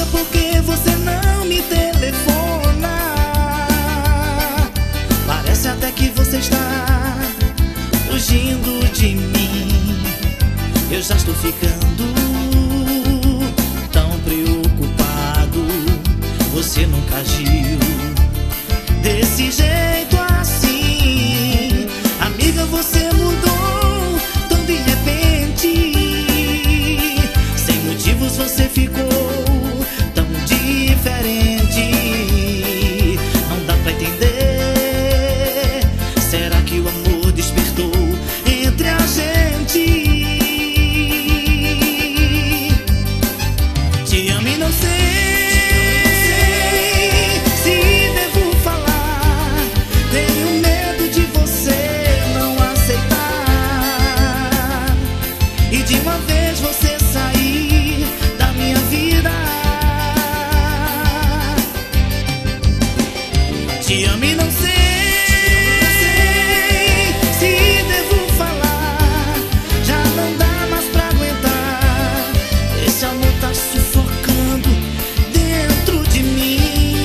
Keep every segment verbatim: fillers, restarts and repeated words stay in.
Amiga, por que você não me telefona? Parece até que você está fugindo de mim. Eu já estou ficando tão preocupado. Você nunca agiu desse jeito assim. Amiga, você mudou tão de repente. Sem motivos você ficou tão diferente. Não dá pra entender. Será que o amor despertou entre a gente? Te amo e não sei de uma vez você sair da minha vida. Te amo e não sei se devo falar. Já não dá mais pra aguentar. Esse amor tá sufocando dentro de mim.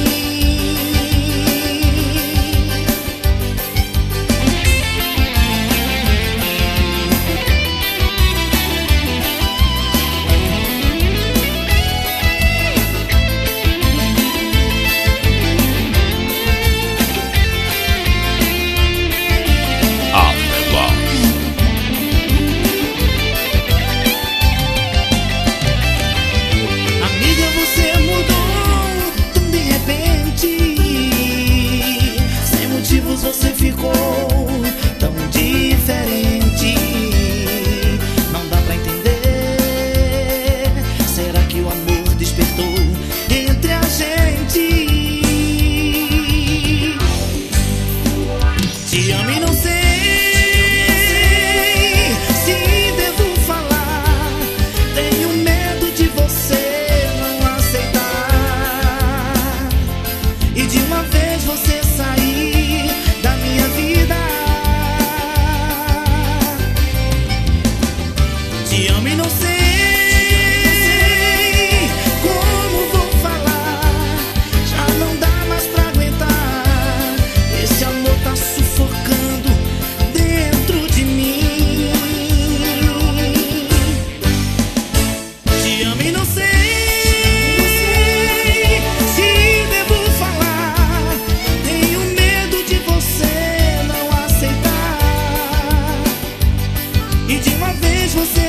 Você ficou tão diferente. Não dá pra entender. Será que o amor despertou entre a gente? Te amo e não sei se devo falar. Tenho medo de você não aceitar e de uma vez você sair da minha vida. Te amo e não sei como vou falar. Já não dá mais pra aguentar. Esse amor tá sufocando dentro de mim. Te amo e não sei se devo falar. Tenho medo de você não aceitar e de uma vez você